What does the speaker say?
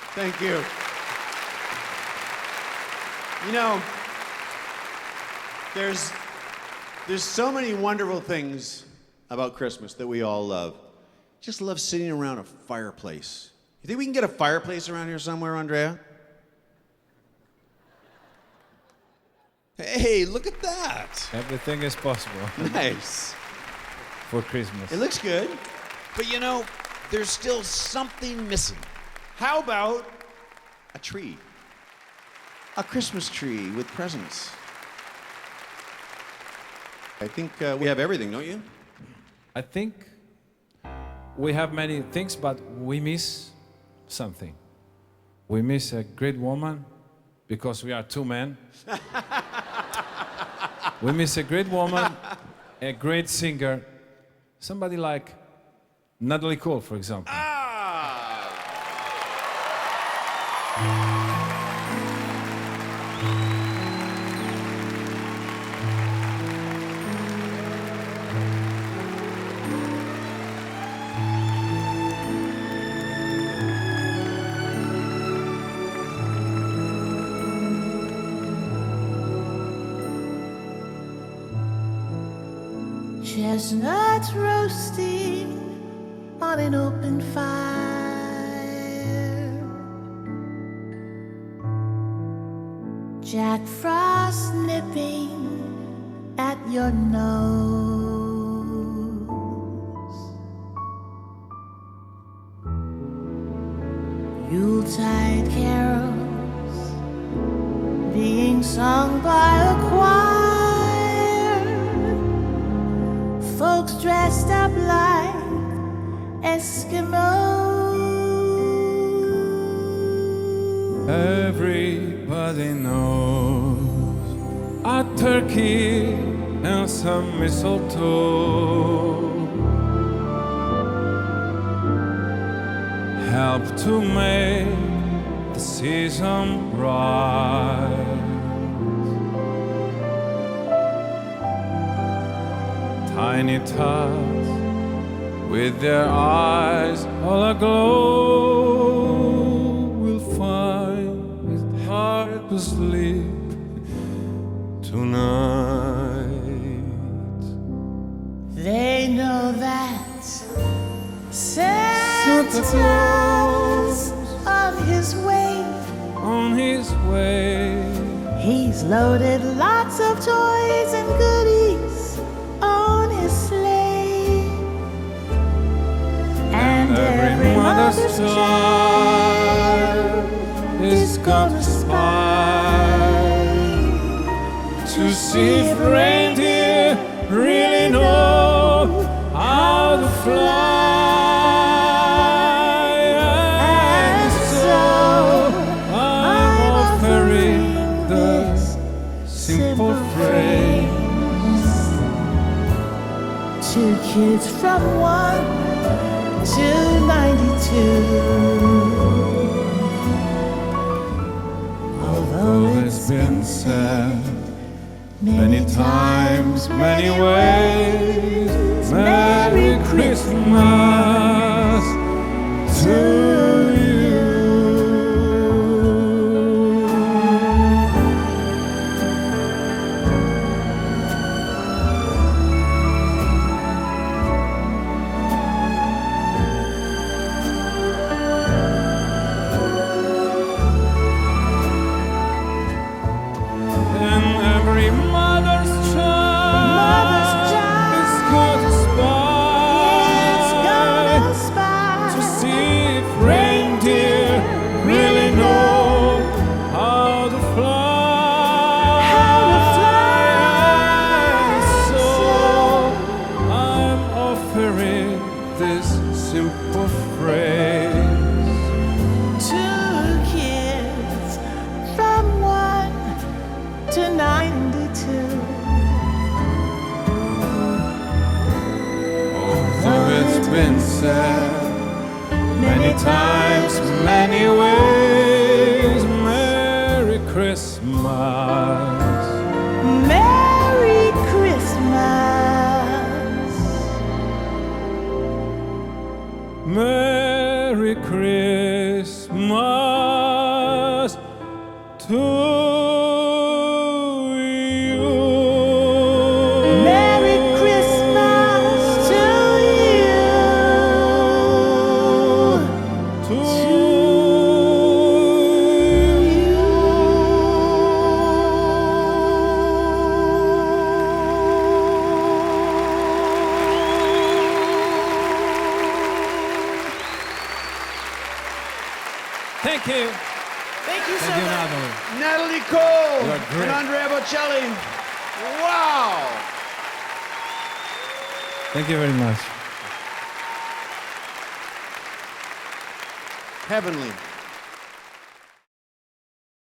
Thank you. You know, there's so many wonderful things about Christmas that we all love. Just love sitting around a fireplace. You think we can get a fireplace around here somewhere, Andrea? Hey, look at that. Everything is possible Nice. for Christmas. It looks good. But you know, there's still something missing. How about a tree? A Christmas tree with presents. I think we have everything, don't you? I think we have many things, but we miss something. We miss a great woman because we are two men. We miss a great woman, a great singer, somebody like Natalie Cole, for example. Chestnuts roasting on an open fire, Jack Frost nipping at your nose, Yuletide carols being sung by a choir, folks dressed up like Eskimos. Everybody knows a turkey and some mistletoe help to make the season bright. Tiny tots with their eyes all aglow will find it hard to sleep tonight. They know that Santa's on his way. On his way, He's loaded lots of toys and goodies on his sleigh. And every mother's child is gonna spy to see if reindeer really know how to fly. And so I'm offering the simple phrase to kids from 1 to 92. Although it's been said many times, many ways, Merry Christmas to you. And every mother's child is gonna spy to see if reindeer really know how to fly. So I'm offering this simple phrase to kids from 1 to 92. Although it's been said many times, many ways, Merry Christmas. Merry Christmas. Merry Christmas. Thank you. Thank you so Thank you, much. Natalie. Natalie Cole You are great. and Andrea Bocelli. Wow. Thank you very much. Heavenly.